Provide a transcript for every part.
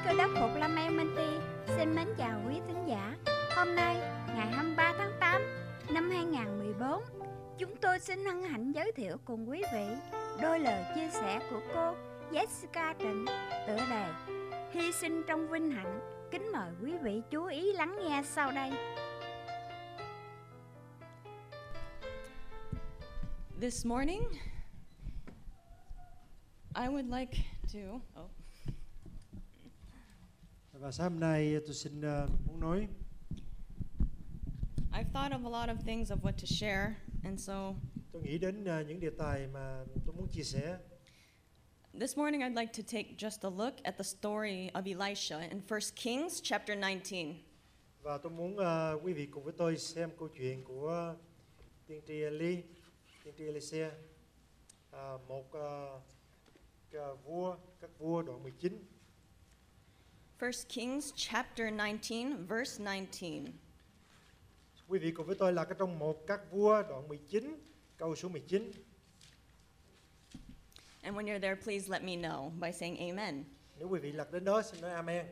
Cơ đốc Phục Lâm Elmenti xin mến chào quý thính giả. Hôm nay, ngày 23 tháng 8 năm 2014, chúng tôi xin hân hạnh giới thiệu cùng quý vị đôi lời chia sẻ của cô Jessica Trịnh, tựa đề Hy sinh trong vinh hạnh. Kính mời quý vị chú ý lắng nghe sau đây. This morning, I would like to... Và sáng hôm nay tôi xin muốn nói. I've thought of a lot of things of what to share, and so Tôi nghĩ đến những đề tài mà tôi muốn chia sẻ. this morning I'd like to take just a look at the story of Elisha in 1 Kings chapter 19. Và tôi muốn quý vị cùng với tôi xem câu chuyện của tiên tri Elise, các vua đoạn 19. 1 Kings chapter 19, verse 19. Quý vị cùng với tôi là trong các vua đoạn 19, câu số 19. And when you're there, please let me know by saying amen. Nếu quý vị lật đến đó xin nói amen.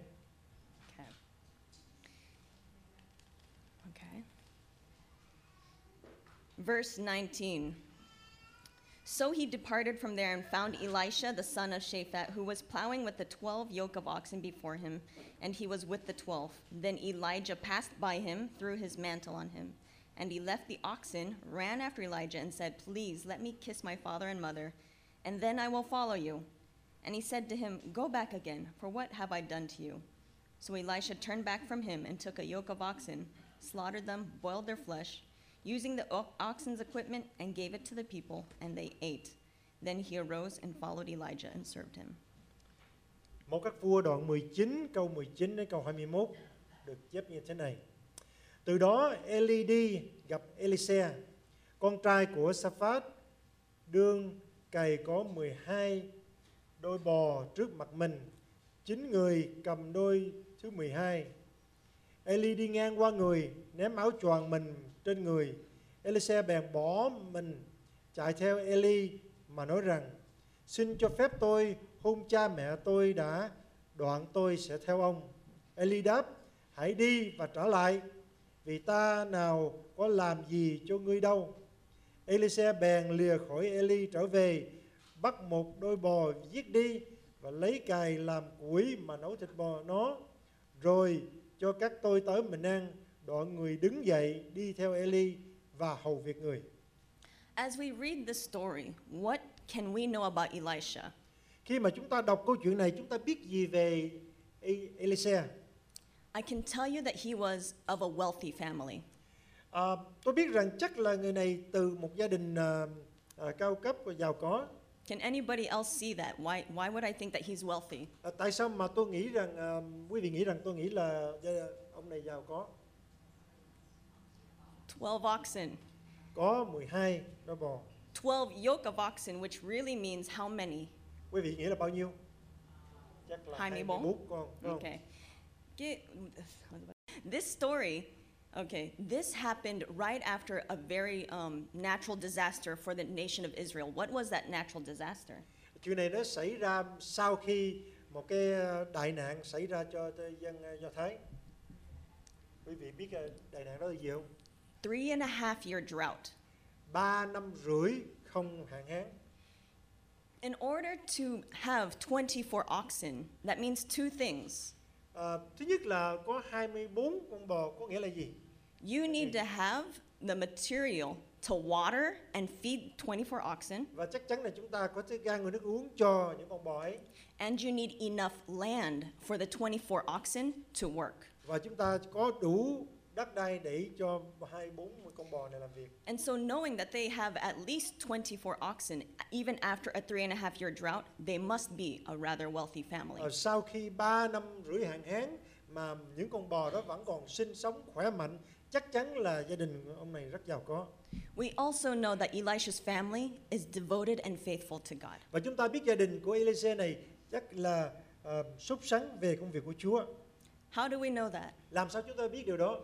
Okay. Verse 19. So he departed from there and found Elisha, the son of Shaphat, who was plowing with the 12 yoke of oxen before him, and he was with the 12. Then Elijah passed by him, threw his mantle on him. And he left the oxen, ran after Elijah, and said, Please let me kiss my father and mother, and then I will follow you. And he said to him, Go back again, for what have I done to you? So Elisha turned back from him and took a yoke of oxen, slaughtered them, boiled their flesh, using the oxen's equipment, and gave it to the people, and they ate. Then he arose and followed Elijah and served him. Một các vua đoạn 19, câu 19 đến câu 21 được chép như thế này. Từ đó Eli đi gặp Elise, con trai của Sa-phát, đương cày có 12 đôi bò trước mặt mình, 9 người cầm đôi thứ 12. Eli đi ngang qua người, ném áo choàng mình trên người. Elise bèn bỏ mình, chạy theo Eli mà nói rằng, xin cho phép tôi hôn cha mẹ tôi đã, đoạn tôi sẽ theo ông. Eli đáp, hãy đi và trở lại, vì ta nào có làm gì cho ngươi đâu. Elise bèn lìa khỏi Eli trở về, bắt một đôi bò giết đi và lấy cày làm củi mà nấu thịt bò nó, rồi cho các tôi tới mình ăn. Đoạn người đứng dậy đi theo Eli và hầu việc người. As we read this story, what can we know about Elisha? Khi mà chúng ta đọc câu chuyện này, chúng ta biết gì về Elise? I can tell you that he was of a wealthy family. Tôi biết rằng chắc là người này từ một gia đình cao cấp và giàu có. Can anybody else see that? Why would I think that he's wealthy? Tại sao mà tôi nghĩ rằng quý vị nghĩ rằng tôi nghĩ là ông này giàu có? 12 oxen. Có 12 đôi bò. 12 yoke of oxen, which really means how many? Quý vị nghĩ là bao nhiêu? Chắc là 24 con. Okay. This story, this happened right after a very natural disaster for the nation of Israel. What was that natural disaster? Chuyện này nó xảy ra sau khi một cái đại nạn xảy ra cho dân Do Thái. Quý vị biết đại nạn đó là gì không? 3.5 year drought. 3 năm rưỡi không hạn hán. In order to have 24 oxen, that means two things. Thứ nhất là có 24 con bò, có nghĩa là gì? You need to have the material to water and feed 24 oxen. Và chắc chắn là chúng ta có thể gan người nước uống cho những con bò ấy. And you need enough land for the 24 oxen to work. Và chúng ta có đủ đất đai để cho 24 con bò này làm việc. And so knowing that they have at least 24 oxen, even after a 3.5 year drought, they must be a rather wealthy family. Sau khi 3 năm rưỡi hạn hán mà những con bò đó vẫn còn sinh sống khỏe mạnh, chắc chắn là gia đình ông này rất giàu có. We also know that Elisha's family is devoted and faithful to God. Và chúng ta biết gia đình của Elise này chắc là sốt sắng về công việc của Chúa. How do we know that? Làm sao chúng ta biết điều đó?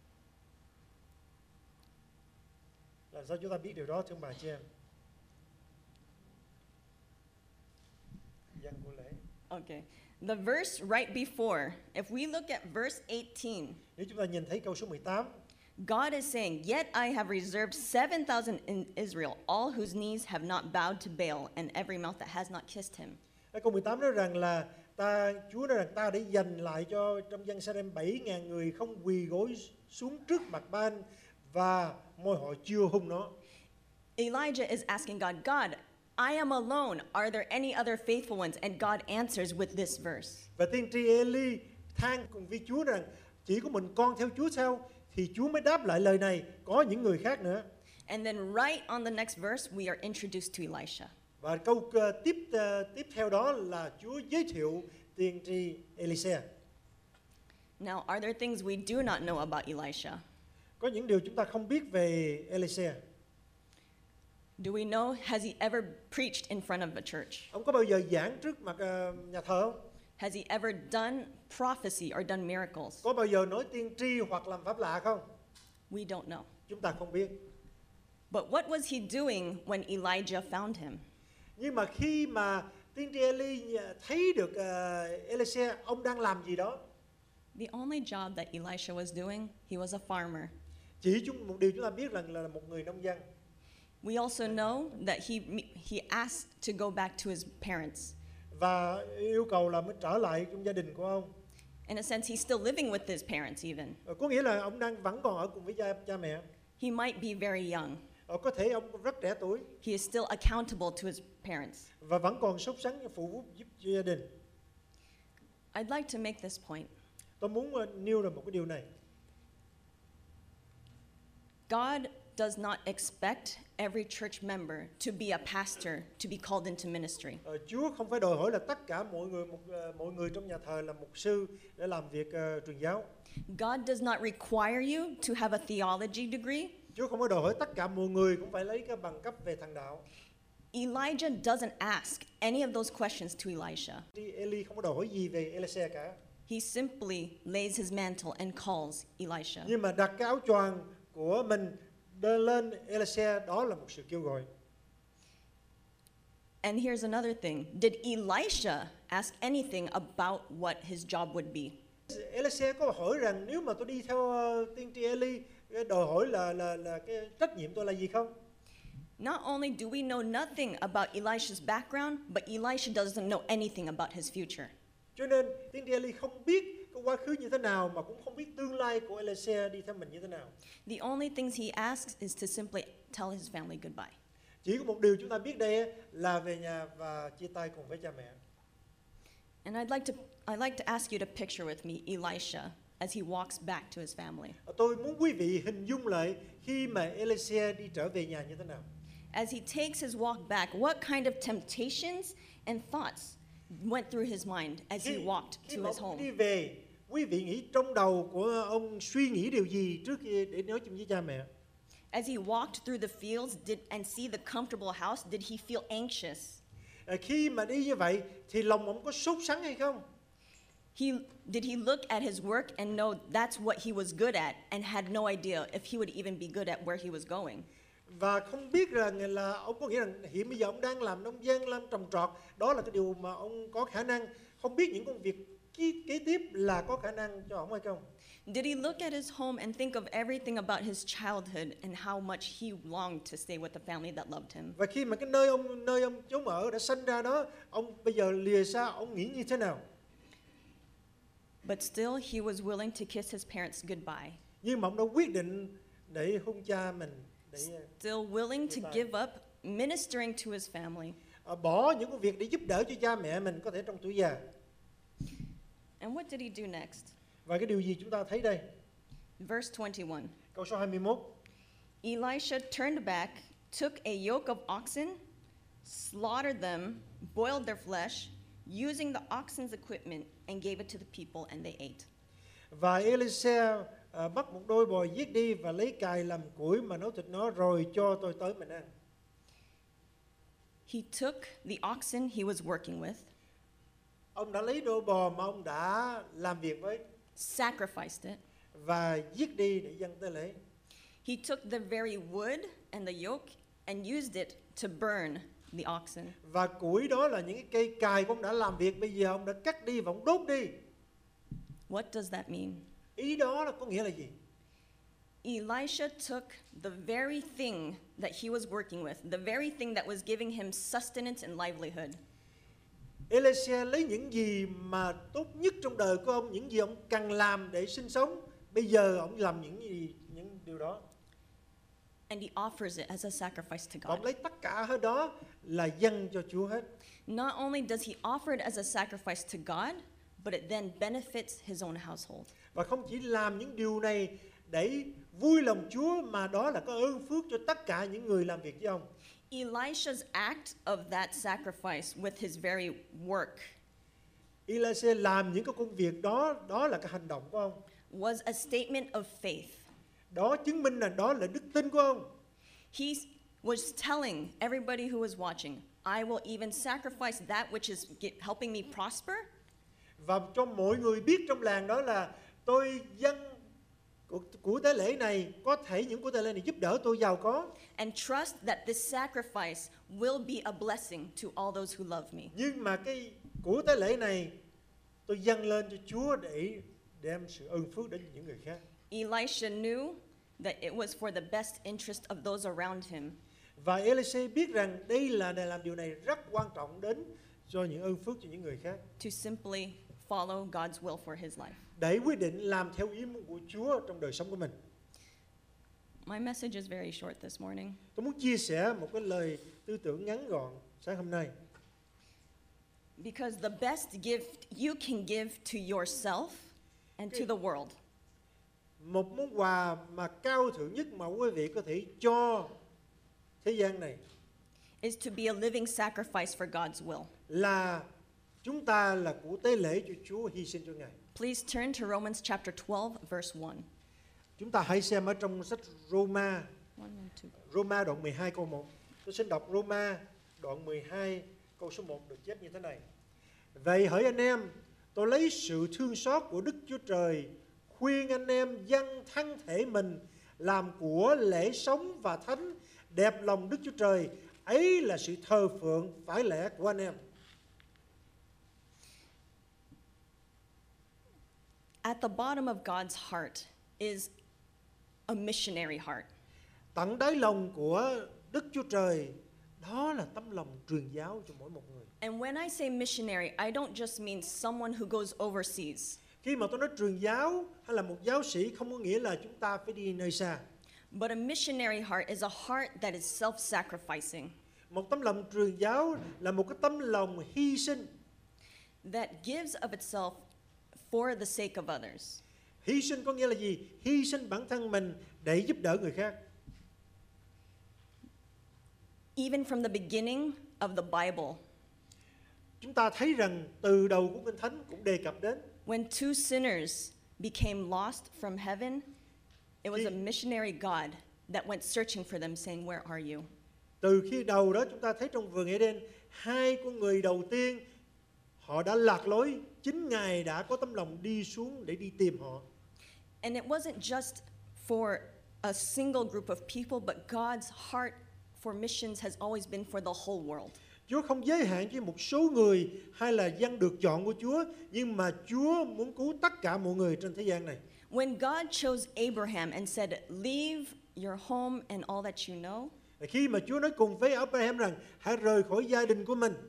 Làm sao chúng ta biết điều đó thưa bà chị em? Dân của lễ. Okay. The verse right before, if we look at verse 18, Nếu chúng ta nhìn thấy câu số 18, God is saying, "Yet I have reserved 7,000 in Israel, all whose knees have not bowed to Baal, and every mouth that has not kissed him." câu 18 nói rằng là Chúa nói rằng ta để dành lại cho trong dân Sa-rem 7.000 người không quỳ gối xuống trước mặt Ban và môi họ chưa hung nó. Elijah is asking God, "God, I am alone. Are there any other faithful ones?" And God answers with this verse. Và tiên tri Eli than cùng với Chúa rằng chỉ có mình con theo Chúa sao? Thì Chúa mới đáp lại lời này, có những người khác nữa. And then right on the next verse, we are introduced to Elisha. Và câu tiếp theo đó là Chúa giới thiệu tiên tri Elise. Now, are there things we do not know about Elisha? Có những điều chúng ta không biết về Elise. Do we know, has he ever preached in front of a church? Ông có bao giờ giảng trước mặt nhà thờ không? Has he ever done prophecy or done miracles? Có bao giờ nói tiên tri hoặc làm pháp lạ không? We don't know. Chúng ta không biết. But what was he doing when Elijah found him? Nhưng mà khi mà tiên tri Eli thấy được Elise, ông đang làm gì đó? The only job that Elisha was doing, he was a farmer. Chỉ một điều chúng ta biết là một người nông dân. We also know that he asked to go back to his parents. Và yêu cầu là mới trở lại trong gia đình của ông. In a sense, he's still living with his parents even. Có nghĩa là ông vẫn còn ở cùng với cha mẹ. He might be very young. Có thể ông rất trẻ tuổi. He is still accountable to his parents. Và vẫn còn sốt sắng phụ giúp cho gia đình. I'd like to make this point. Tôi muốn nêu ra một cái điều này. God does not expect every church member to be a pastor to be called into ministry. Chúa không phải đòi hỏi là tất cả mọi người trong nhà thờ là mục sư để làm việc truyền giáo. God does not require you to have a theology degree. Chúa không có đòi hỏi tất cả mọi người cũng phải lấy cái bằng cấp về thần đạo. Elijah doesn't ask any of those questions to Elisha. Eli không có đòi hỏi gì về Elise cả. He simply lays his mantle and calls Elisha. Nhưng mà đặt cái áo choàng của mình đưa lên Elise, đó là một sự kêu gọi. And here's another thing. Did Elisha ask anything about what his job would be? Elise có hỏi rằng nếu mà tôi đi theo tiên tri Eli, đòi hỏi là cái trách nhiệm tôi là gì không? Not only do we know nothing about Elisha's background, but Elisha doesn't know anything about his future. Cho nên tiên tri Eli không biết cái quá khứ như thế nào mà cũng không biết tương lai của Elise đi theo mình như thế nào. The only things he asks is to simply tell his family goodbye. Chỉ có một điều chúng ta biết đây là về nhà và chia tay cùng với cha mẹ. And I'd like to ask you to picture with me Elisha as he walks back to his family. Tôi muốn quý vị hình dung lại khi mà Elise đi trở về nhà như thế nào. As he takes his walk back, what kind of temptations and thoughts went through his mind as he walked Khi to mà his ông home? đi về, quý vị nghĩ trong đầu của ông suy nghĩ điều gì trước khi để nói chuyện với cha mẹ? As he walked through the fields and see the comfortable house, did he feel anxious? Khi mà đi như vậy thì lòng ông có sốt sắng hay không? Did he look at his work and know that's what he was good at and had no idea if he would even be good at where he was going? Và không biết rằng là ông có nghĩ rằng hiện bây giờ ông đang làm nông dân, làm trồng trọt, đó là cái điều mà ông có khả năng, không biết những công việc kế tiếp là có khả năng cho ông hay không? Did he look at his home and think of everything about his childhood and how much he longed to stay with the family that loved him? Và khi mà cái nơi ông chốn ở đã sinh ra đó, ông bây giờ lìa xa, ông nghĩ như thế nào? But still, he was willing to kiss his parents goodbye. Nhưng mà ông đã quyết định để hôn cha mình, để Still willing to give up ministering to his family. bỏ những công việc để giúp đỡ cho cha mẹ mình có thể trong tuổi già. And what did he do next? Và cái điều gì chúng ta thấy đây? Verse 21. Câu số 21. Elisha turned back, took a yoke of oxen, slaughtered them, boiled their flesh, using the oxen's equipment, and gave it to the people, and they ate. Và Elise bắt một đôi bò giết đi và lấy cày làm củi mà nấu thịt nó rồi cho tôi tới mình ăn. He took the oxen he was working with, Ông đã lấy đôi bò mà ông đã làm việc với sacrificed it. và giết đi để dâng tế lễ. He took the very wood and the yoke and used it to burn the oxen. Và củi đó là những cái cây cài của ông đã làm việc, bây giờ ông đã cắt đi và ông đốt đi. What does that mean? Ý đó là có nghĩa là gì? Elisha took the very thing that he was working with, the very thing that was giving him sustenance and livelihood, Eliezer lấy những gì mà tốt nhất trong đời của ông, những gì ông cần làm để sinh sống, bây giờ ông làm những điều đó. and he offers it as a sacrifice to Và ông God. lấy tất cả hết đó là dâng cho Chúa hết. Not only does he offer it as a sacrifice to God, but it then benefits his own household. Và không chỉ làm những điều này để vui lòng Chúa, mà đó là có ơn phước cho tất cả những người làm việc với ông. Elisha's act of that sacrifice with his very work Eliezer làm những cái công việc đó, đó là cái hành động của ông. was a statement of faith. Đó chứng minh là đó là đức tin của ông. He was telling everybody who was watching, I will even sacrifice that which is helping me prosper, Và cho mọi người biết trong làng đó là tôi dâng của tế lễ này, có thể những của tế lễ này giúp đỡ tôi giàu có. and trust that this sacrifice will be a blessing to all those who love me. Nhưng mà cái của tế lễ này tôi dâng lên cho Chúa để đem sự ơn phước đến những người khác. Elisha knew that it was for the best interest of those around him. Và Eliezer biết rằng đây là để làm điều này rất quan trọng đến cho những ơn phước cho những người khác, To simply follow God's will for his life. để quyết định làm theo ý muốn của Chúa trong đời sống của mình. My message is very short this morning. Tôi muốn chia sẻ một cái lời tư tưởng ngắn gọn sáng hôm nay. Because the best gift you can give to yourself and to the world Một món quà mà cao thượng nhất mà quý vị có thể cho thế gian này is to be a living sacrifice for God's will. là chúng ta là của tế lễ cho Chúa, hy sinh cho Ngài. Please turn to Romans chapter 12, verse 1. Chúng ta hãy xem ở trong sách Roma, 1 and 2. Roma đoạn 12 câu 1. Tôi xin đọc Roma đoạn 12 câu số 1 được chép như thế này. Vậy hỡi anh em, tôi lấy sự thương xót của Đức Chúa Trời khuyên anh em dâng thân thể mình làm của lễ sống và thánh, đẹp lòng Đức Chúa Trời. Ấy là sự thờ phượng phải lẽ của anh em. At the bottom of God's heart is a missionary heart. Tận đáy lòng của Đức Chúa Trời, đó là tấm lòng truyền giáo cho mỗi một người. And when I say missionary, I don't just mean someone who goes overseas, Khi mà tôi nói truyền giáo hay là một giáo sĩ, không có nghĩa là chúng ta phải đi nơi xa. but a missionary heart is a heart that is self-sacrificing, Một tấm lòng truyền giáo là một cái tấm lòng hy sinh. that gives of itself for the sake of others. Hy sinh có nghĩa là gì? Hy sinh bản thân mình để giúp đỡ người khác. Even from the beginning of the Bible, Chúng ta thấy rằng từ đầu của Kinh Thánh cũng đề cập đến when two sinners became lost from heaven, it was a missionary God that went searching for them, saying, Where are you? từ khi đầu đó chúng ta thấy trong vườn Eden, hai con người đầu tiên họ đã lạc lối, chính Ngài đã có tấm lòng đi xuống để đi tìm họ. And it wasn't just for a single group of people, but God's heart for missions has always been for the whole world. Chúa không giới hạn với một số người hay là dân được chọn của Chúa, nhưng mà Chúa muốn cứu tất cả mọi người trên thế gian này. When God chose Abraham and said, Leave your home and all that you know, Và khi mà Chúa nói cùng với Abraham rằng hãy rời khỏi gia đình của mình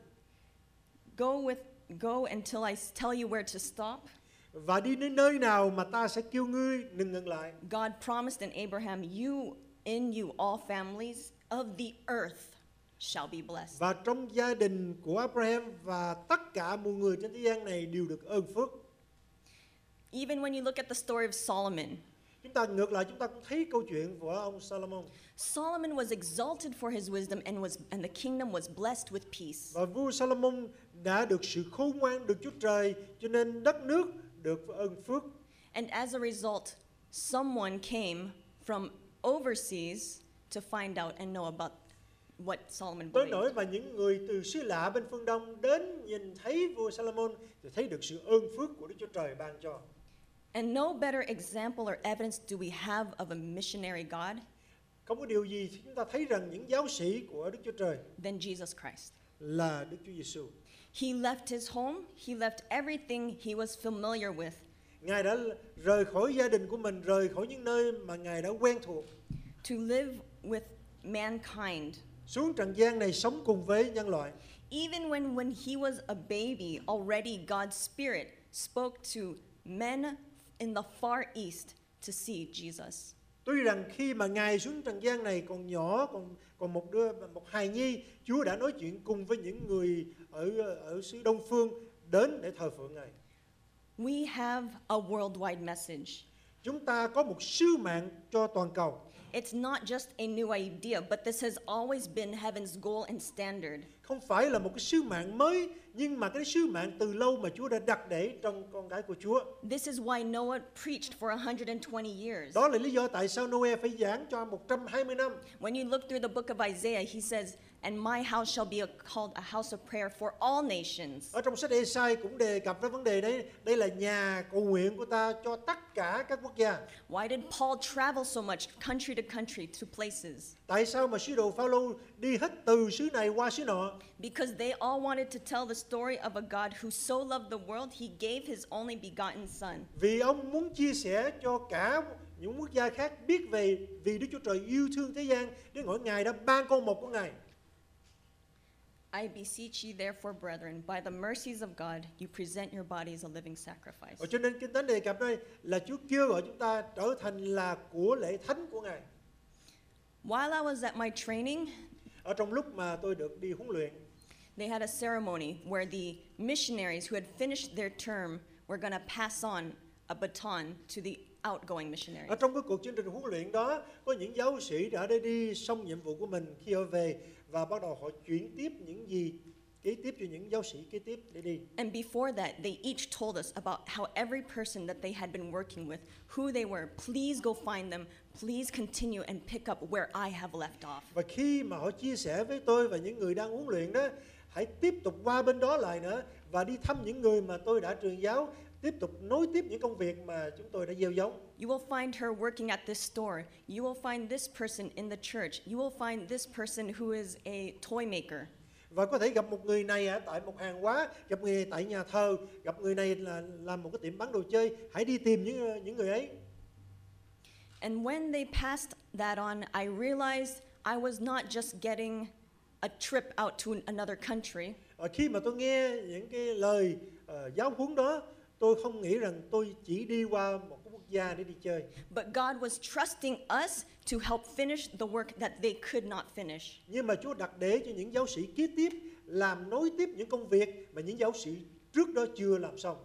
go until I tell you where to stop, và đi đến nơi nào mà ta sẽ kêu ngươi đừng ngừng lại. God promised in Abraham, in you all families of the earth shall be blessed. Và trong gia đình của Abraham và tất cả mọi người trên thế gian này đều được ơn phước. Even when you look at the story of Solomon, Chúng ta ngược lại, chúng ta cũng thấy câu chuyện của ông Solomon. Solomon was exalted for his wisdom and the kingdom was blessed with peace. Và vua Solomon đã được sự khôn ngoan được Chúa Trời, cho nên đất nước được ơn phước. And as a result, someone came from overseas to find out and know about what Solomon Tới believed. nỗi mà những người từ xứ lạ bên phương Đông đến nhìn thấy vua Solomon thì thấy được sự ơn phước của Đức Chúa Trời ban cho. And no better example or evidence do we have of a missionary God không có điều gì chúng ta thấy rằng những giáo sĩ của Đức Chúa Trời than Jesus Christ. là Đức Chúa Giêsu. He left his home, he left everything he was familiar with Ngài đã rời khỏi gia đình của mình, rời khỏi những nơi mà Ngài đã quen thuộc, to live with mankind. xuống trần gian này sống cùng với nhân loại. Even when he was a baby, already God's Spirit spoke to men in the far east to see Jesus. Tuy rằng khi mà Ngài xuống trần gian này còn nhỏ, còn một hài nhi, Chúa đã nói chuyện cùng với những người ở xứ Đông phương đến để thờ phượng Ngài. We have a worldwide message. Chúng ta có một sứ mạng cho toàn cầu. It's not just a new idea, but this has always been heaven's goal and standard. Không phải là một cái sứ mạng mới, nhưng mà cái sứ mạng từ lâu mà Chúa đã đặt để trong con cái của Chúa. This is why Noah preached for 120 years. Đó là lý do tại sao Noe phải giảng cho 120 năm. When you look through the book of Isaiah, he says, "And my house shall be called a house of prayer for all nations." Ở trong sách Ê-sai cũng đề cập đến vấn đề đấy. Đây là nhà cầu nguyện của ta cho tất cả các quốc gia. Why did Paul travel so much, country to country, to places? Tại sao mà sứ đồ Phao-lô đi hết từ xứ này qua xứ nọ? Because they all wanted to tell the story of a God who so loved the world, he gave his only begotten son. Vì ông muốn chia sẻ cho cả những quốc gia khác biết về vì Đức Chúa Trời yêu thương thế gian đến nỗi Ngài đã ban con một của Ngài. I beseech ye therefore, brethren, by the mercies of God, you present your bodies a living sacrifice. Cho nên Kinh Thánh đề cập đây là Chúa kêu gọi chúng ta trở thành là của lễ thánh của Ngài. While I was at my training, Ở trong lúc mà tôi được đi huấn luyện, they had a ceremony where the missionaries who had finished their term were going to pass on a baton to the outgoing ở missionaries. trong cái cuộc chương trình huấn luyện đó, có những giáo sĩ đã đi xong nhiệm vụ của mình khi họ về và bắt đầu họ chuyển tiếp những gì kế tiếp cho những giáo sĩ kế tiếp để đi. And before that, they each told us about how every person that they had been working with, who they were. Please go find them. Please continue and pick up where I have left off. Và khi mà họ chia sẻ với tôi và những người đang huấn luyện đó, hãy tiếp tục qua bên đó lại nữa và đi thăm những người mà tôi đã truyền giáo, tiếp tục nối tiếp những công việc mà chúng tôi đã gieo giống. You will find her working at this store. You will find this person in the church. You will find this person who is a toy maker. Và có thể gặp một người này ở tại một hàng hóa, gặp người này tại nhà thờ, gặp người này là làm một cái tiệm bán đồ chơi. Hãy đi tìm những người ấy. And when they passed that on, I realized I was not just getting a trip out to another country. Khi mà tôi nghe những cái lời giáo huấn đó, tôi không nghĩ rằng tôi chỉ đi qua một cái quốc gia để đi chơi. But God was trusting us to help finish the work that they could not finish. Nhưng mà Chúa đặt để cho những giáo sĩ kế tiếp làm nối tiếp những công việc mà những giáo sĩ trước đó chưa làm xong.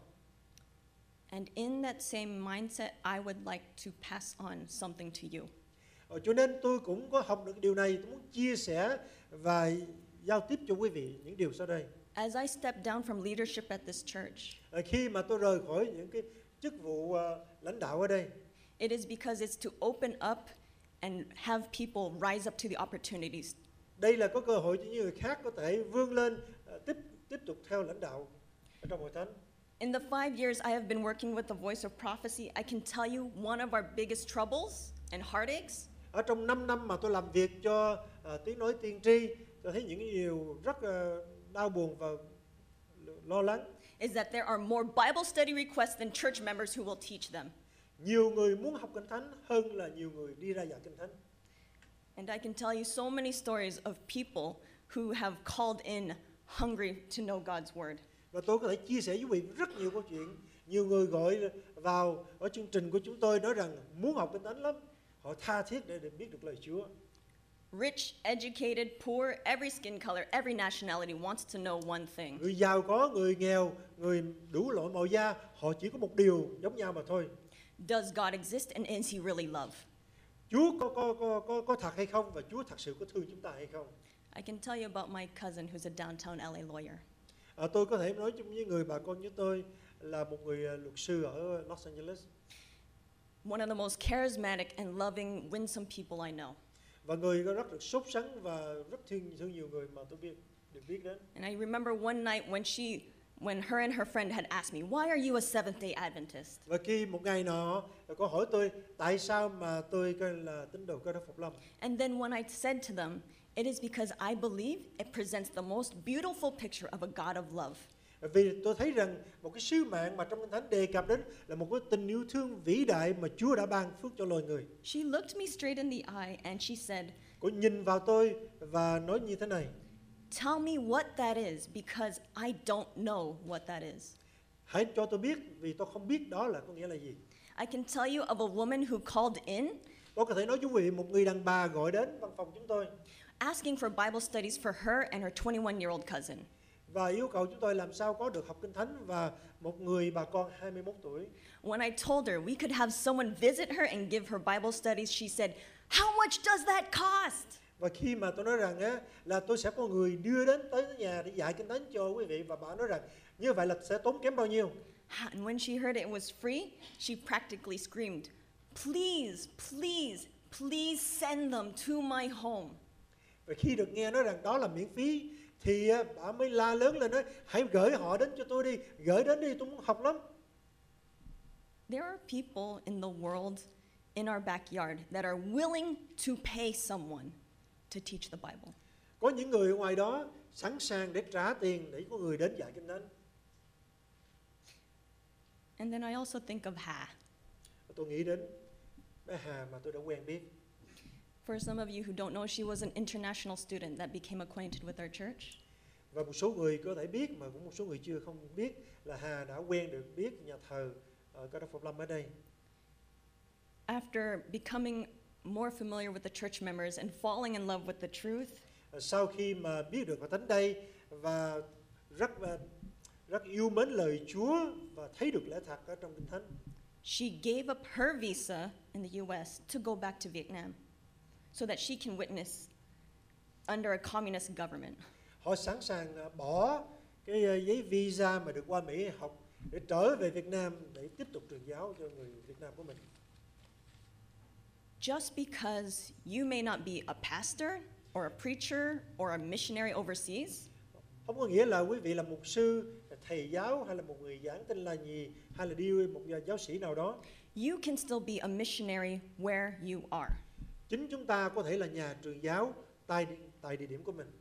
And in that same mindset, I would like to pass on something to you. Cho nên tôi cũng có học được điều này, tôi muốn chia sẻ và giao tiếp cho quý vị những điều sau đây. As I stepped down from leadership at this church, Khi mà tôi rời khỏi những cái chức vụ lãnh đạo ở đây, it is because it's to open up and have people rise up to the opportunities. đây là có cơ hội cho những người khác có thể vươn lên tiếp tục theo lãnh đạo ở trong hội thánh. In the 5 years I have been working with the Voice of Prophecy, I can tell you one of our biggest troubles and heartaches Ở trong 5 năm mà tôi làm việc cho tiếng nói tiên tri, tôi thấy những điều rất đau buồn và lo lắng. is that there are more Bible study requests than church members who will teach them. Nhiều người muốn học Kinh Thánh hơn là nhiều người đi ra dạy Kinh Thánh. And I can tell you so many stories of people who have called in hungry to know God's word. Và tôi có thể chia sẻ với quý vị rất nhiều câu chuyện. Nhiều người gọi vào ở chương trình của chúng tôi nói rằng muốn học Kinh Thánh lắm. Họ tha thiết để biết được lời Chúa. Rich, educated, poor, every skin color, every nationality wants to know one thing. Người giàu có, người nghèo, người đủ loại màu da, họ chỉ có một điều giống nhau mà thôi. Does God exist and is he really love? Chúa có thật hay không và Chúa thật sự có thương chúng ta hay không? I can tell you about my cousin who's a downtown LA lawyer. Tôi có thể nói chung với người bà con như tôi là một người luật sư ở Los Angeles. One of the most charismatic and loving, winsome people I know. Và người rất được sốt sắng và rất thương nhiều người mà tôi được biết đến. And I remember one night when she when her and her friend had asked me, "Why are you a Seventh-day Adventist?" Và khi một ngày nọ cô hỏi tôi tại sao mà tôi coi là tín đồ Cơ đốc Phục Lâm. And then when I said to them, "It is because I believe it presents the most beautiful picture of a God of love." Vì tôi thấy rằng một cái sứ mạng mà trong Kinh Thánh đề cập đến là một cái tình yêu thương vĩ đại mà Chúa đã ban phước cho loài người. She looked me straight in the eye and she said, Cô nhìn vào tôi và nói như thế này: "Tell me what that is, because I don't know what that is." hãy cho tôi biết vì tôi không biết đó là có nghĩa là gì. I can tell you of a woman who called in Tôi có thể nói với quý vị một người đàn bà gọi đến văn phòng chúng tôi asking for Bible studies for her and her 21-year-old cousin. và yêu cầu chúng tôi làm sao có được học Kinh Thánh và một người bà con 21 tuổi. When I told her we could have someone visit her and give her Bible studies, she said, "How much does that cost?" Và khi mà tôi nói rằng là tôi sẽ có người đưa đến tới nhà để dạy Kinh Thánh cho quý vị, và bà nói rằng như vậy là sẽ tốn kém bao nhiêu. And when she heard it was free, she practically screamed, "Please, please, please send them to my home." Và khi được nghe nói rằng đó là miễn phí thì bà mới la lớn lên nói hãy gửi họ đến cho tôi đi, gửi đến đi, tôi muốn học lắm. There are people in the world, in our backyard, that are willing to pay someone to teach the Bible. Có những người ở ngoài đó sẵn sàng để trả tiền để có người đến dạy Kinh Thánh. And then I also think of Hà. Tôi nghĩ đến bé Hà mà tôi đã quen biết. For some of you who don't know, she was an international student that became acquainted with our church. Và một số người có thể biết mà cũng một số người chưa không biết là Hà đã quen được biết nhà thờ Cơ đốc Phục Lâm ở đây. After becoming more familiar with the church members and falling in love with the truth, Sau khi mà biết được Hội Thánh đây và rất yêu mến lời Chúa và thấy được lẽ thật ở trong Kinh Thánh, she gave up her visa in the US to go back to Vietnam so that she can witness under a communist government. họ sẵn sàng bỏ cái giấy visa mà được qua Mỹ học để trở về Việt Nam để tiếp tục truyền giáo cho người Việt Nam của mình. Just because you may not be a pastor or a preacher or a missionary overseas, Không có nghĩa là quý vị là mục sư, thầy giáo hay là một người giảng tin lành gì hay là đi một giáo sĩ nào đó. you can still be a missionary where you are. Chính chúng ta có thể là nhà truyền giáo tại địa điểm của mình.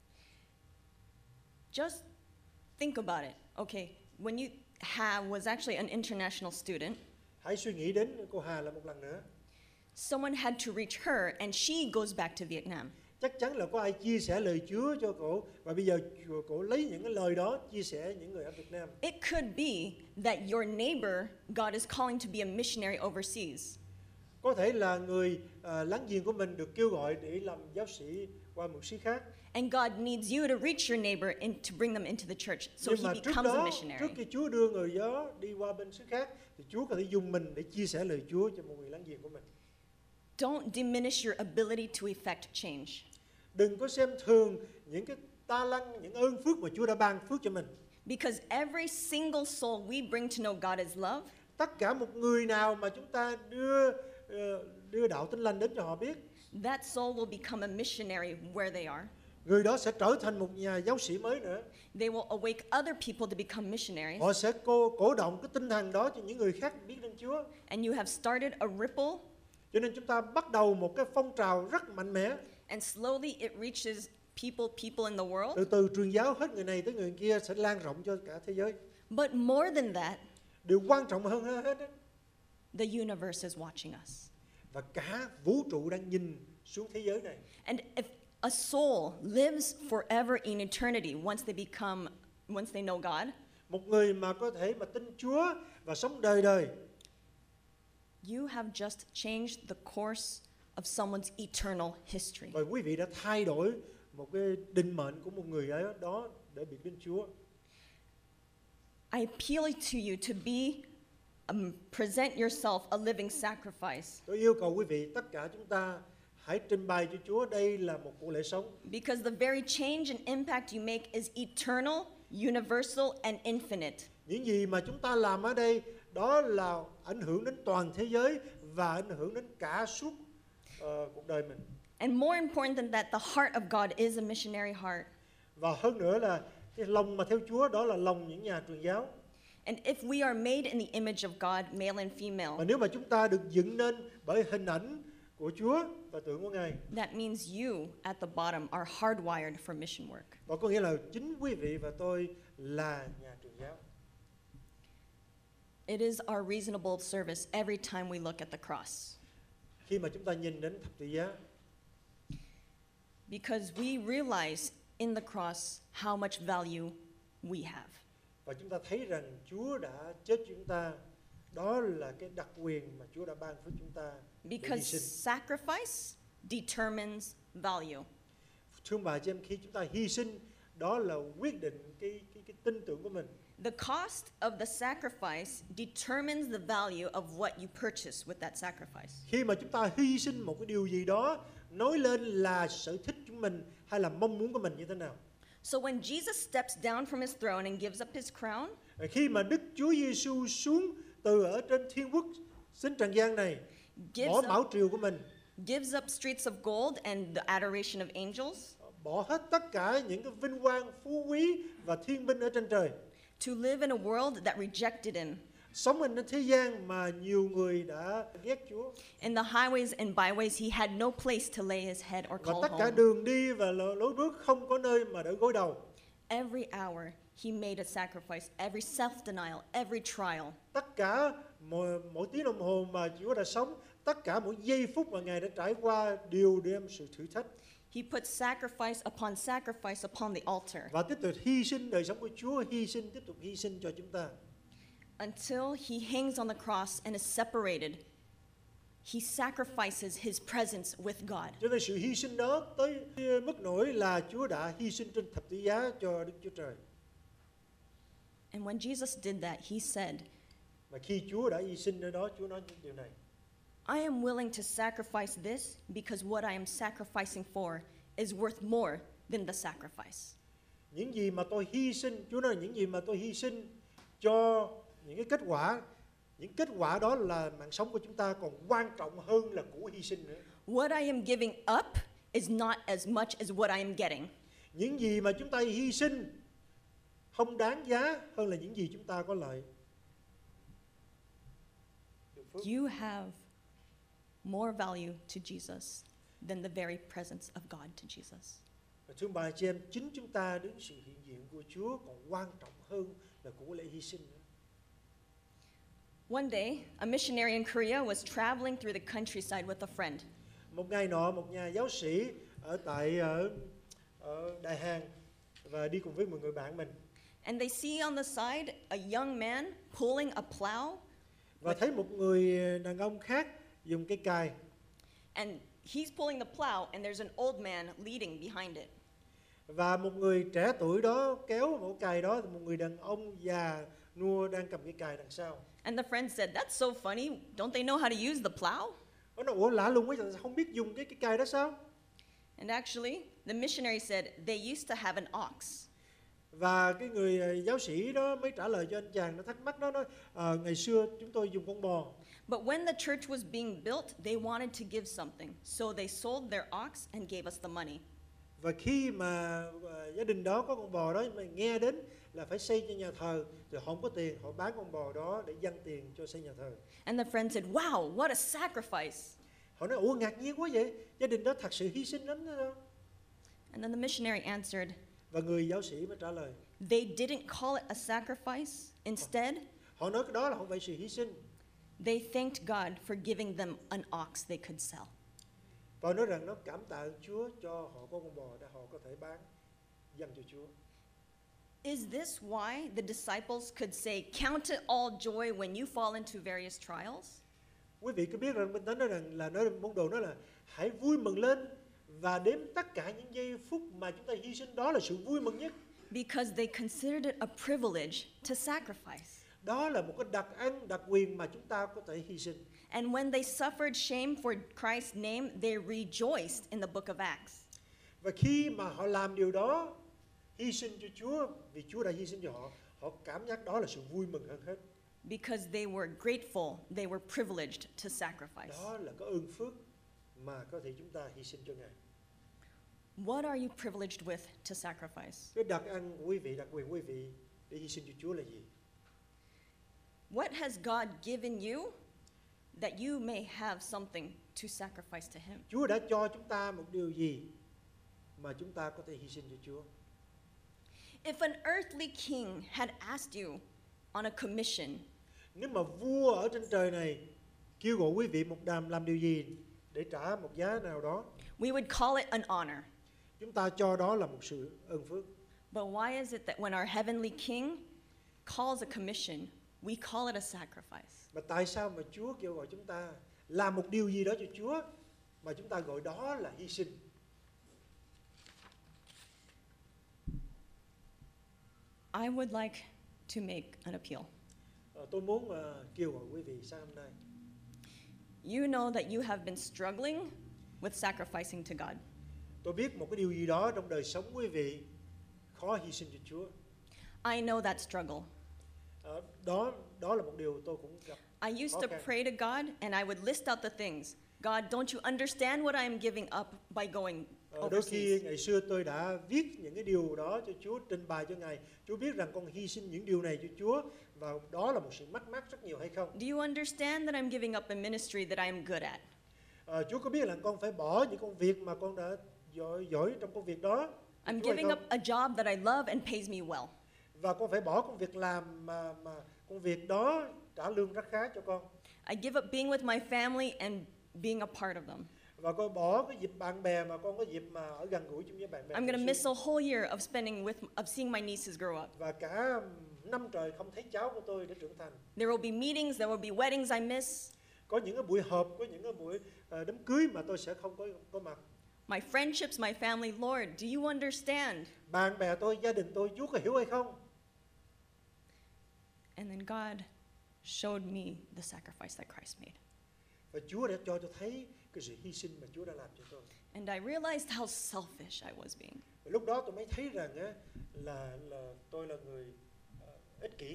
Just think about it. Okay, when Hà was actually an international student, Hãy suy nghĩ đến cô Hà là một lần nữa. someone had to reach her and she goes back to Vietnam. Chắc chắn là có ai chia sẻ lời Chúa cho cổ và bây giờ cổ lấy những cái lời đó chia sẻ những người ở Việt Nam. It could be that your neighbor, God is calling to be a missionary overseas. Có thể là người láng giềng của mình được kêu gọi để làm giáo sĩ qua một xứ khác. And God needs you to reach your neighbor and to bring them into the church so Nhưng mà he trước becomes a đó, missionary. trước khi Chúa đưa người đó đi qua bên xứ khác thì Chúa có thể dùng mình để chia sẻ lời Chúa cho một người láng giềng của mình. Don't diminish your ability to effect change. Đừng có xem thường những cái ta lăng, những ơn phước mà Chúa đã ban phước cho mình. Because every single soul we bring to know God is love, Tất cả một người nào mà chúng ta đưa đạo Tin Lành đến cho họ biết, that soul will become a missionary where they are. người đó sẽ trở thành một nhà giáo sĩ mới nữa. They will awake other people to become missionaries. Họ sẽ cổ động cái tinh thần đó cho những người khác biết đến Chúa. And you have started a ripple, Cho nên chúng ta bắt đầu một cái phong trào rất mạnh mẽ. and slowly it reaches people in the world. Từ từ truyền giáo hết người này tới người kia sẽ lan rộng cho cả thế giới. But more than that, Điều quan trọng hơn hết đó, the universe is watching us. và cả vũ trụ đang nhìn xuống thế giới này. And if a soul lives forever in eternity once they know God, Một người mà có thể mà tin Chúa và sống đời đời, you have just changed the course of someone's eternal history. và quý vị đã thay đổi một cái định mệnh của một người ấy đó để biết đến Chúa. I appeal to you to present yourself a living sacrifice, Tôi yêu cầu quý vị tất cả chúng ta hãy trình bày cho Chúa đây là một cuộc lễ sống. because the very change and impact you make is eternal, universal, and infinite. Những gì mà chúng ta làm ở đây đó là ảnh hưởng đến toàn thế giới và ảnh hưởng đến cả suốt cuộc đời mình. And more important than that, the heart of God is a missionary heart. Và hơn nữa là Cái lòng mà theo Chúa đó là lòng những nhà truyền giáo. And if we are made in the image of God, male and Và female, nếu mà chúng ta được dựng nên bởi hình ảnh của Chúa và tượng của Ngài, that means you at the bottom are hardwired for mission work. đó có nghĩa là chính quý vị và tôi là nhà truyền giáo. It is our reasonable service every time we look at the cross. Khi mà chúng ta nhìn đến thập tự giá, Because we realize in the cross how much value we have. và chúng ta thấy rằng Chúa đã chết cho chúng ta, đó là cái đặc quyền mà Chúa đã ban với chúng ta để hy Because sinh. sacrifice determines value. Thưa bà chị em, khi chúng ta hy sinh, đó là quyết định cái tin tưởng của mình. The cost of the sacrifice determines the value of what you purchase with that sacrifice. Khi mà chúng ta hy sinh một cái điều gì đó, nói lên là sở thích của mình hay là mong muốn của mình như thế nào. So when Jesus steps down from his throne and gives up his crown, Khi mà Đức Chúa Giêsu xuống từ ở trên thiên quốc xuống trần gian này, bỏ bảo triều của mình, gives up streets of gold and the adoration of angels bỏ hết tất cả những cái vinh quang, phú quý và thiên binh ở trên trời, to live in a world that rejected him. sống trên thế gian mà nhiều người đã ghét Chúa, In the highways and byways, he had no place to lay his head or và call tất cả home. đường đi và lối bước không có nơi mà để gối đầu. Every hour, he made a sacrifice. Every self-denial, every trial. Tất cả mỗi tiếng đồng hồ mà Chúa đã sống, tất cả mỗi giây phút mà Ngài đã trải qua đều đem sự thử thách. He put sacrifice upon the altar Và tiếp tục hy sinh đời sống của Chúa, tiếp tục hy sinh cho chúng ta. until he hangs on the cross and is separated. He sacrifices his presence with God. Cho nên sự hy sinh đó tới mức nỗi là Chúa đã hy sinh trên thập tự giá cho Đức Chúa Trời. And when Jesus did that, he said, Mà khi Chúa đã hy sinh nơi đó, Chúa nói những điều này. I am willing to sacrifice this because what I am sacrificing for is worth more than the sacrifice. Những gì mà tôi hy sinh, Chúa nói những gì mà tôi hy sinh cho những cái những kết quả đó là mạng sống của chúng ta còn quan trọng hơn là của hy sinh nữa. What I am giving up is not as much as what I am getting. Những gì mà chúng ta hy sinh không đáng giá hơn là những gì chúng ta có lợi. You have more value to Jesus than the very presence of God to Jesus. Và thưa bà chị em, chính chúng ta đứng sự hiện diện của Chúa còn quan trọng hơn là của lễ hy sinh nữa. One day, a missionary in Korea was traveling through the countryside with a friend. Một ngày nọ, một nhà giáo sĩ ở Đại Hàn và đi cùng với một người bạn mình. And they see on the side a young man pulling a plow, Và thấy một người đàn ông khác dùng cái cày. and he's pulling the plow, and there's an old man leading behind it. Và một người trẻ tuổi đó kéo một cày đó, thì một người đàn ông già nua đang cầm cái cày đằng sau. And the friend said, "That's so funny. Don't they know how to use the plow?" Nó nói, ủa lạ luôn quá, không biết dùng cái cày đó sao? And actually, the missionary said they used to have an ox. Và cái người giáo sĩ đó mới trả lời cho anh chàng, nó thắc mắc đó, nói ngày xưa chúng tôi dùng con bò. But when the church was being built, they wanted to give something. So they sold their ox and gave us the money. Và khi mà gia đình đó có con bò đó mà nghe đến là phải xây cho nhà thờ, thì họ không có tiền, họ bán con bò đó để dâng tiền cho xây nhà thờ. And the friend said, "Wow, what a sacrifice." Họ nói, ủa ngạc nhiên quá vậy, gia đình đó thật sự hy sinh lắm đó đâu. And then the missionary answered, Và người giáo sĩ mới trả lời, "They didn't call it a sacrifice. Instead, họ nói cái đó là không phải sự hy sinh. they thanked God for giving them an ox they could sell." Và nói rằng nó cảm tạ Chúa cho họ có con bò để họ có thể bán, dâng cho Chúa. Is this why the disciples could say, "Count it all joy when you fall into various trials"? Quý vị có biết rằng Kinh Thánh nói rằng là nói môn đồ nói là hãy vui mừng lên và đếm tất cả những giây phút mà chúng ta hy sinh, đó là sự vui mừng nhất. Because they considered it a privilege to sacrifice. Đó là một cái đặc quyền mà chúng ta có thể hy sinh. And when they suffered shame for Christ's name, they rejoiced in the book of Acts. Và khi mà họ làm điều đó, hy sinh cho Chúa, vì Chúa đã hy sinh cho họ, họ cảm giác đó là sự vui mừng hơn hết. Because they were grateful, they were privileged to sacrifice. Đó là cái ơn phước mà có thể chúng ta hy sinh cho Ngài. What are you privileged with to sacrifice? Cái đặc ân của quý vị, đặc quyền của quý vị để hy sinh cho Chúa là gì? What has God given you that you may have something to sacrifice to Him? Chúa đã cho chúng ta một điều gì mà chúng ta có thể hy sinh cho Chúa? If an earthly king had asked you on a commission, Nếu mà vua ở trên trời này kêu gọi quý vị một đàm làm điều gì để trả một giá nào đó, we would call it an honor. chúng ta cho đó là một sự ơn phước. But why is it that when our heavenly king calls a commission, we call it a sacrifice? Mà tại sao mà Chúa kêu gọi chúng ta làm một điều gì đó cho Chúa mà chúng ta gọi đó là hy sinh? I would like to make an appeal. Tôi muốn kêu gọi quý vị sáng hôm nay. You know that you have been struggling with sacrificing to God. Tôi biết một cái điều gì đó trong đời sống quý vị khó hy sinh cho Chúa. I know that struggle. Đó là một điều tôi cũng gặp. I used to Okay. pray to God and I would list out the things. God, don't you understand what I am giving up by going Đôi khi overseas? ngày xưa tôi đã viết những cái điều đó cho Chúa, trình bày cho Ngài. Chúa biết rằng con hy sinh những điều này cho Chúa và đó là một sự mất mát rất nhiều hay không? Do you understand that I'm giving up a ministry that I am good at? Chúa có biết là con phải bỏ những công việc mà con đã giỏi trong công việc đó? I'm Chúa hay giving không? up a job that I love and pays me well. Và con phải bỏ công việc làm mà công việc đó trả lương rất khá cho con. I give up being with my family and being a part of them. Và con bỏ cái dịp bạn bè mà con có dịp mà ở gần gũi chung với bạn bè. I'm going to thường miss xuyên. a whole year of seeing my nieces grow up. Và cả năm trời không thấy cháu của tôi để trưởng thành. There will be meetings, there will be weddings I miss. Có những cái buổi họp, có những cái buổi đám cưới mà tôi sẽ không có mặt. My friendships, my family, Lord, do you understand? Bạn bè tôi, gia đình tôi, Chúa có hiểu hay không? And then God showed me the sacrifice that Christ made. Và Chúa đã cho tôi thấy cái sự hy sinh mà Chúa đã làm cho tôi. And I realized how selfish I was being. Và lúc đó tôi mới thấy rằng á, là tôi là người ích kỷ.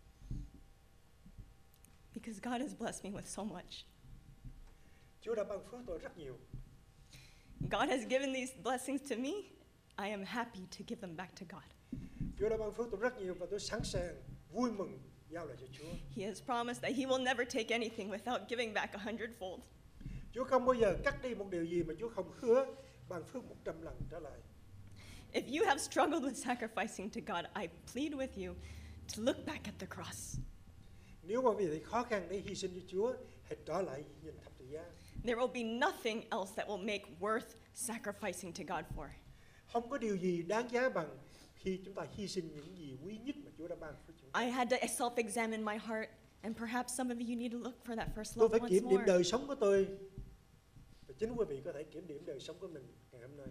Because God has blessed me with so much. Chúa đã ban phước tôi rất nhiều. God has given these blessings to me. I am happy to give them back to God. Chúa đã ban phước tôi rất nhiều và tôi sẵn sàng vui mừng giao lại cho Chúa. He has promised that He will never take anything without giving back 100-fold. Chúa không bao giờ cắt đi một điều gì mà Chúa không hứa ban phước 100 lần trở lại. If you have struggled with sacrificing to God, I plead with you to look back at the cross. Nếu mà quý vị thấy khó khăn để hy sinh cho Chúa, hãy trở lại nhìn thập tự giá. There will be nothing else that will make worth sacrificing to God for. Không có điều gì đáng giá bằng khi chúng ta hy sinh những gì quý nhất mà Chúa đã ban phước chúng ta. I had to self-examine my heart, and perhaps some of you need to look for that first Tôi love phải once kiểm điểm more. đời sống của tôi. Và chính quý vị có thể kiểm điểm đời sống của mình ngày hôm nay.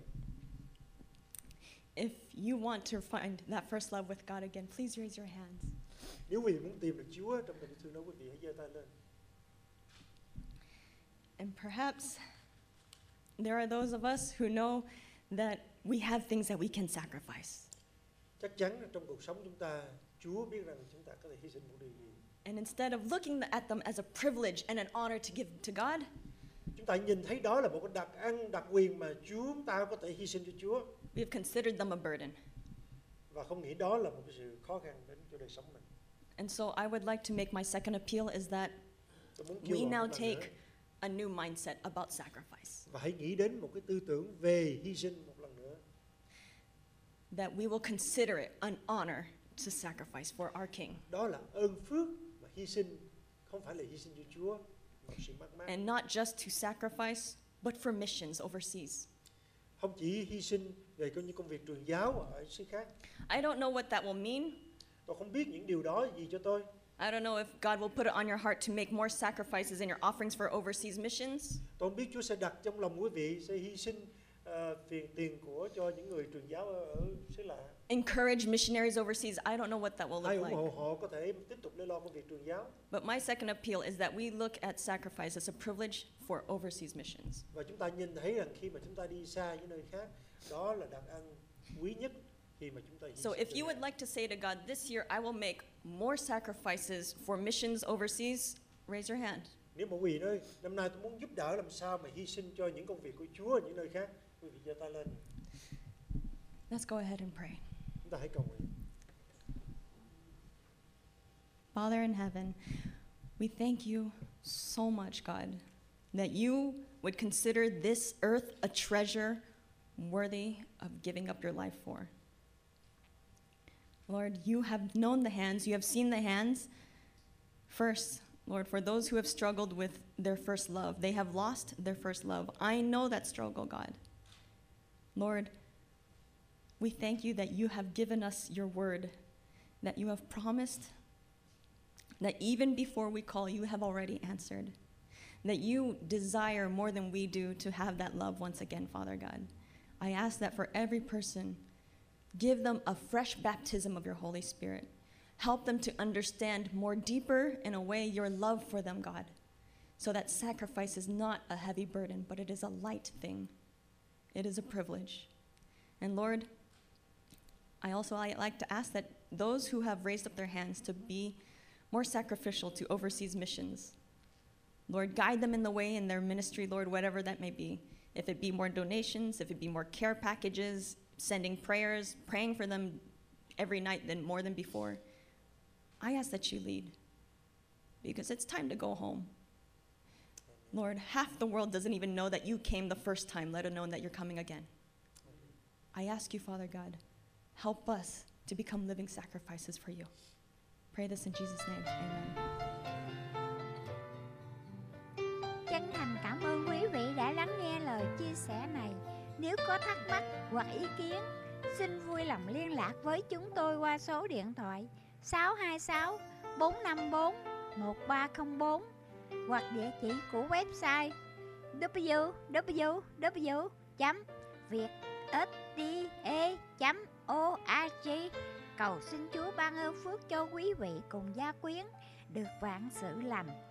If you want to find that first love with God again, please raise your hands. Nếu quý vị muốn tìm được Chúa trong tình thương đó, quý vị hãy giơ tay lên. And perhaps there are those of us who know that we have things that we can sacrifice. Chắc chắn là trong cuộc sống chúng ta, Chúa biết rằng chúng ta có thể hy sinh một điều gì. And instead of looking at them as a privilege and an honor to give to God, Chúng ta nhìn thấy đó là một cái đặc ân, đặc quyền mà chúng ta có thể hy sinh cho Chúa. we have considered them a burden. Và không nghĩ đó là một cái sự khó khăn đến cho đời sống mình. And so I would like to make my second appeal is that Tôi muốn kêu we gọi now một lần nữa, take a new mindset about sacrifice. và hãy nghĩ đến một cái tư tưởng về hy sinh một lần nữa. That we will consider it an honor to sacrifice for our King. Đó là ơn phước mà hy sinh, không phải là hy sinh cho Chúa, mà sự mất mát. And not just to sacrifice, but for missions overseas. Không chỉ hy sinh về những công việc truyền giáo ở xứ khác. I don't know what that will mean. Tôi không biết những điều đó gì cho tôi. I don't know if God will put it on your heart to make more sacrifices in your offerings for overseas missions. Tôi không biết Chúa sẽ đặt trong lòng quý vị sẽ hy sinh tiền của cho những người truyền giáo ở xứ lạ. Encourage missionaries overseas. I don't know what that will Hay look ủng hộ like. họ có thể tiếp tục để lo công việc truyền giáo. But my second appeal is that we look at sacrifice as a privilege for overseas missions. Và chúng ta nhìn thấy rằng khi mà chúng ta đi xa những nơi khác, đó là đặc ân quý nhất khi mà chúng ta hy So sinh if cho you Ngài. would like to say to God, this year I will make more sacrifices for missions overseas, raise your hand. Nếu mà quý vị nói năm nay tôi muốn giúp đỡ làm sao mà hy sinh cho những công việc của Chúa ở những nơi khác, quý vị giơ tay lên. Let's go ahead and pray. Chúng ta hãy cầu nguyện. Father in heaven, we thank you so much, God, that you would consider this earth a treasure worthy of giving up your life for. Lord, you have known the hands, you have seen the hands. First, Lord, for those who have struggled with their first love, they have lost their first love. I know that struggle, God. Lord, we thank you that you have given us your word, that you have promised that even before we call, you have already answered, that you desire more than we do to have that love once again, Father God. I ask that for every person, give them a fresh baptism of your Holy Spirit. Help them to understand more deeper in a way your love for them, God, so that sacrifice is not a heavy burden, but it is a light thing. It is a privilege. And Lord, I like to ask that those who have raised up their hands to be more sacrificial to overseas missions, Lord, guide them in the way in their ministry, Lord, whatever that may be. If it be more donations, if it be more care packages, sending prayers, praying for them every night more than before. I ask that you lead, because it's time to go home. Lord, half the world doesn't even know that you came the first time, let alone that you're coming again. I ask you, Father God, help us to become living sacrifices for you. Pray this in Jesus' name, amen. Chân thành cảm ơn quý vị đã lắng nghe lời chia sẻ này. Nếu có thắc mắc hoặc ý kiến, xin vui lòng liên lạc với chúng tôi qua số điện thoại 626 454 1304 hoặc địa chỉ của website www.vietxda.org. Cầu xin Chúa ban ơn phước cho quý vị cùng gia quyến được vạn sự lành.